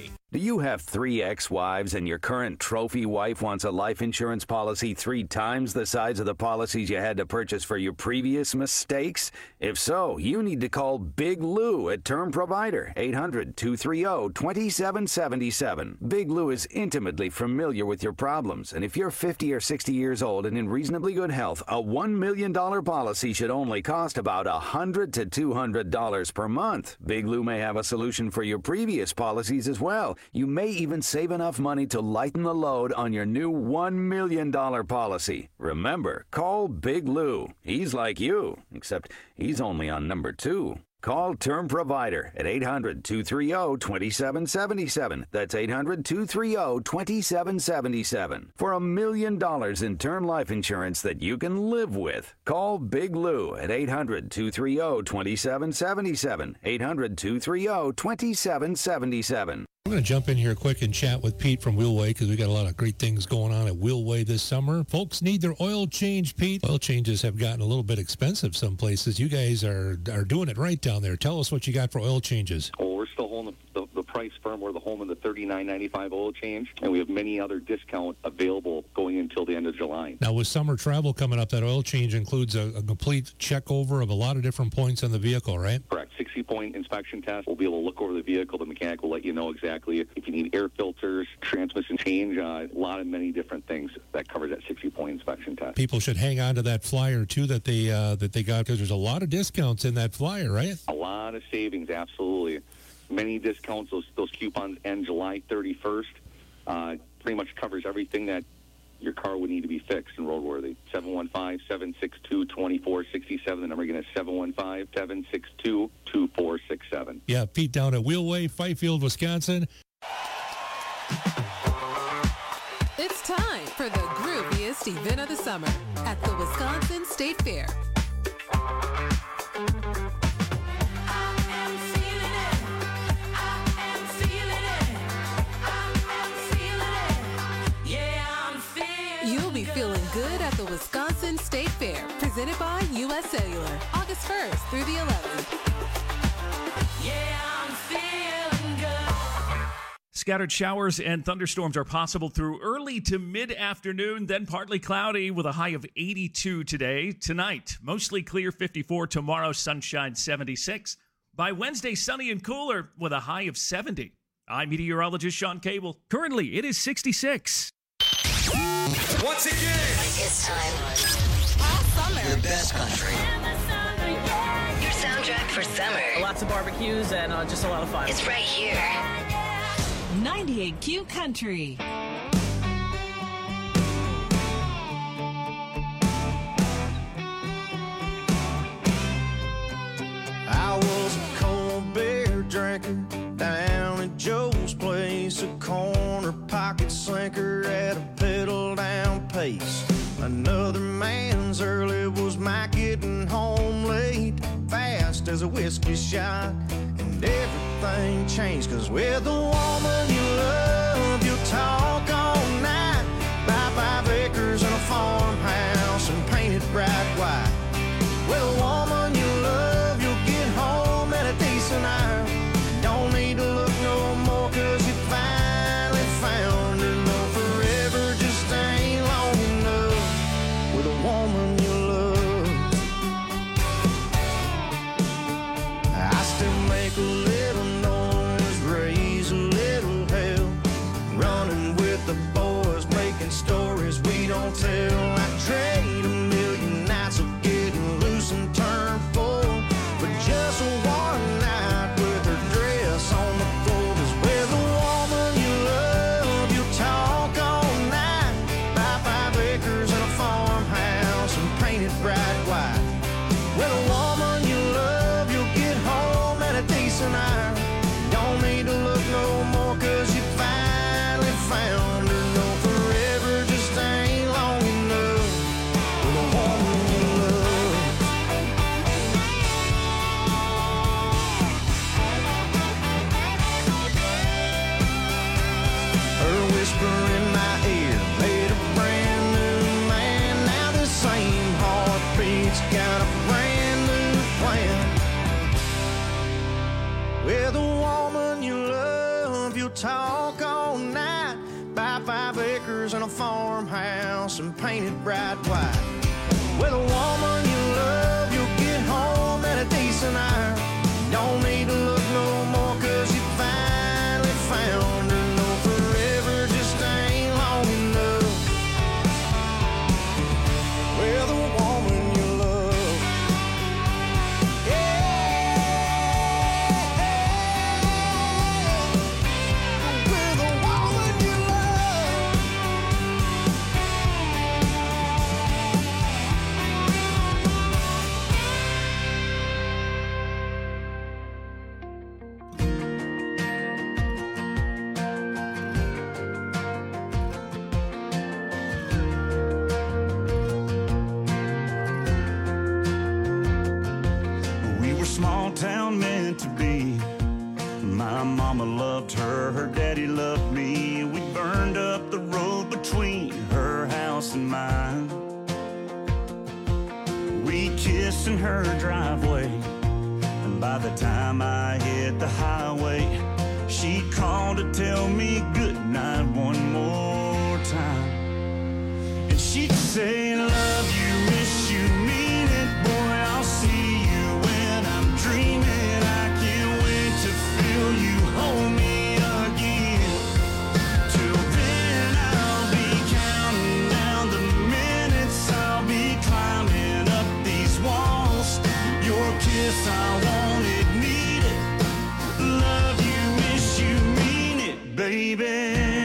you have three ex-wives and your current trophy wife wants a life insurance policy three times the size of the policies you had to purchase for your previous mistakes? If so, you need to call Big Lou at Term Provider, eight hundred, two three zero, two seven seven seven. Big Lou is intimately familiar with your problems, and if you're fifty or sixty years old and in reasonably good health, a one million dollars policy should only cost about one hundred to two hundred dollars per month. Big Lou may have a solution for your previous policies as well. You may even save enough money to lighten the load on your new one million dollars policy. Remember, call Big Lou. He's like you, except he's only on number two. Call Term Provider at eight hundred, two three zero, two seven seven seven. That's eight hundred, two three zero, two seven seven seven. For a million dollars in term life insurance that you can live with. Call Big Lou at eight hundred, two three zero, two seven seven seven. eight hundred, two three zero, two seven seven seven. I'm going to jump in here quick and chat with Pete from Wheelway because we got a lot of great things going on at Wheelway this summer. Folks need their oil change, Pete. Oil changes have gotten a little bit expensive some places. You guys are are doing it right down there. Tell us what you got for oil changes. Oh, we're still holding the, the, the price firm. We're the home of the thirty-nine ninety-five oil change, and we have many other discounts available going until the end of July. Now, with summer travel coming up, that oil change includes a, a complete check over of a lot of different points on the vehicle, right? Correct. sixty-point inspection test. We'll be able to look over the vehicle. The mechanic will let you know exactly if you need air filters, transmission change, uh, a lot of many different things that covers that sixty-point inspection test. People should hang on to that flyer, too, that they uh, that they got, because there's a lot of discounts in that flyer, right? A lot of savings, absolutely. Many discounts. Those, those coupons end July thirty-first. Uh, pretty much covers everything that your car would need to be fixed and roadworthy. seven one five, seven six two, two four six seven. The number again is seven one five, seven six two, two four six seven. Yeah, Pete down at Wheelway, Fifield, Wisconsin. It's time for the grooviest event of the summer at the Wisconsin State Fair. You'll be feeling good at the Wisconsin State Fair, presented by U S Cellular, August first through the eleventh. Yeah, I'm feeling good. Scattered showers and thunderstorms are possible through early to mid-afternoon, then partly cloudy with a high of eighty-two today. Tonight, mostly clear, fifty-four. Tomorrow, sunshine, seventy-six. By Wednesday, sunny and cooler with a high of seventy. I'm meteorologist Sean Cable. Currently, it is sixty-six. Once again, it's time. All summer. The best country. Your soundtrack for summer. Lots of barbecues and uh, just a lot of fun. It's right here. ninety-eight Q Country. I was a cold beer drinker down at Joe's place, a corner pocket slinker at a pedal down pace. Another man's early was my getting home late, fast as a whiskey shot, and everything changed, cause with the woman you love, you'll talk all night, buy five acres and a farmhouse and paint it bright white. With a woman you love, you'll get home at a decent hour. Don't need to look no more, cause you finally found her. No, forever just ain't long enough with a woman you love. I still make a little noise, raise a little hell, running with the boys, making stories we don't tell. I trade a million nights of getting loose and turn full, but just one night with her dress on the floor. Cause with a woman you love, you'll talk all night, buy five acres and a farmhouse and paint it bright white. With a woman you love, you'll get home at a decent hour. Don't need to look no more, cause you finally found her. No, forever just ain't long enough with a woman you love. Her whisper in my ear made a brand new man. Now the same heartbeat's got a brand new plan. With a house and paint it bright white. With a woman you love, you'll get home at a decent hour. Don't need to look no more, cause you finally found her. No, forever just ain't long enough. With a woman you love. Yeah, with a woman you love. We were small town meant to be. My mama loved her, her daddy loved me. We burned up the road between her house and mine. We kissed in her driveway, and by the time I hit the highway, she called to tell me goodnight one more time. And she'd say, love you, miss you, mean it, boy, I'll see you when I'm dreaming. I can't wait to feel you hold me again. Till then I'll be counting down the minutes, I'll be climbing up these walls. Your kiss, I want it, need it. Love you, miss you, mean it, baby.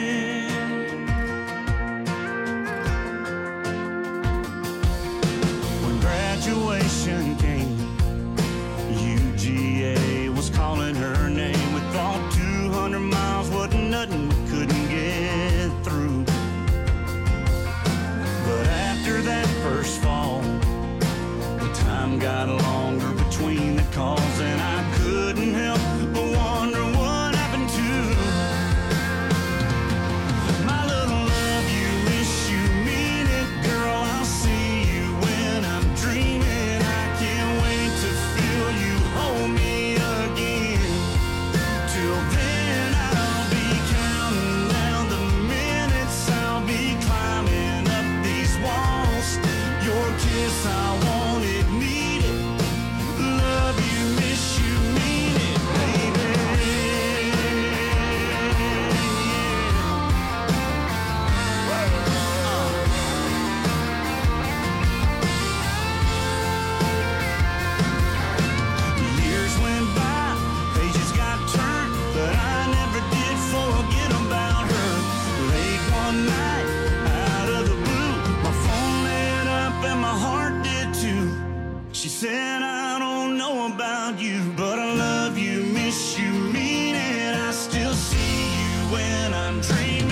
When graduation came, U G A was calling her name. We thought two hundred miles wasn't nothing, we couldn't get through. But after that first fall, the time got longer between the calls, and I couldn't help but wonder what happened to my little love you, miss you, mean it, girl, I'll see you when I'm dreaming. I can't wait to feel you hold me again. Till then I'll be counting down the minutes, I'll be climbing up these walls. Your kiss, I want it, need it. Love you, miss you, mean it, baby. Years went by, pages got turned, but I never did forget about her. Late one night, out of the blue, my phone lit up and my heart did too. She said, I don't know about you, but I love you, miss you, mean it. I still see you when I'm dreaming.